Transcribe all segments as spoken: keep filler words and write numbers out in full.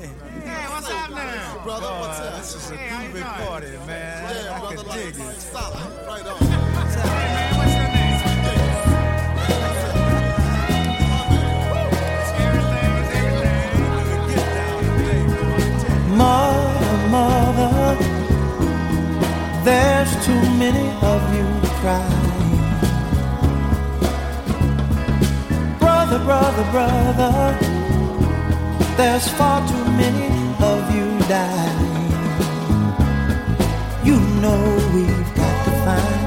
Hey, what's happening? Brother, oh, what's up? This is a hey, big party, man. Yeah, I brother, can like, dig it. solid. Right on. Hey, man, what's your name? Mother, mother, there's too many of you crying. Brother, brother, brother, there's far too many of you dying. You know we've got to find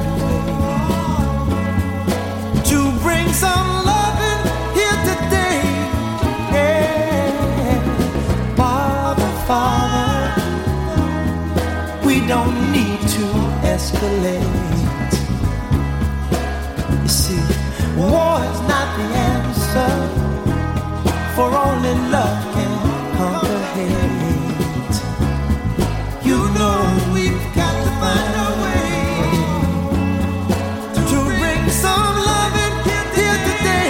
a way to bring some loving here today. Yeah. Father, Father, we don't need to escalate. You see, war is not the answer, for only love can conquer hate. You know we've got to find a way to bring some loving here today.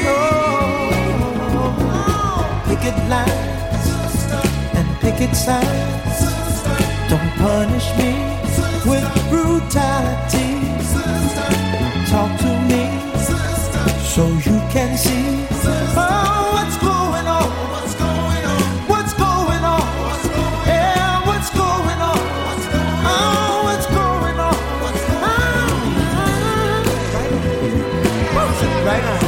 Oh, picket lines and picket signs, don't punish me with brutality. Talk to me so you can see. Oh, what's going on? What's going on? What's going on? Yeah, what's going on? Oh, what's going on? Ah, right on.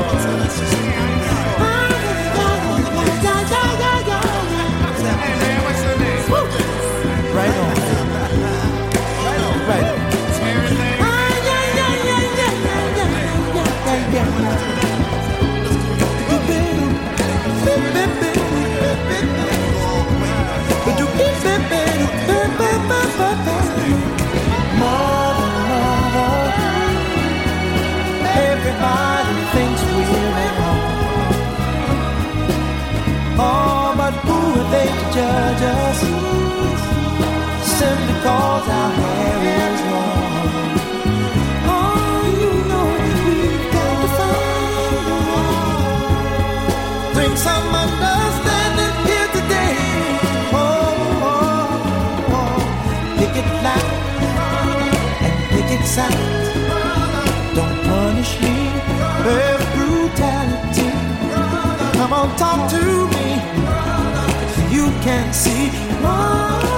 Hey, man, what's your name? Right on. Right on. Right on. Everything? Mother, mother, everybody thinks we're wrong. Oh, but who are they to judge us? Simply cause our hair is long. Oh, you know we've got to find a way. Bring some understanding here today. Oh, oh, oh. Pick it loud and pick it sound. Don't punish me with brutality. Come on, talk to me so you can see. Oh,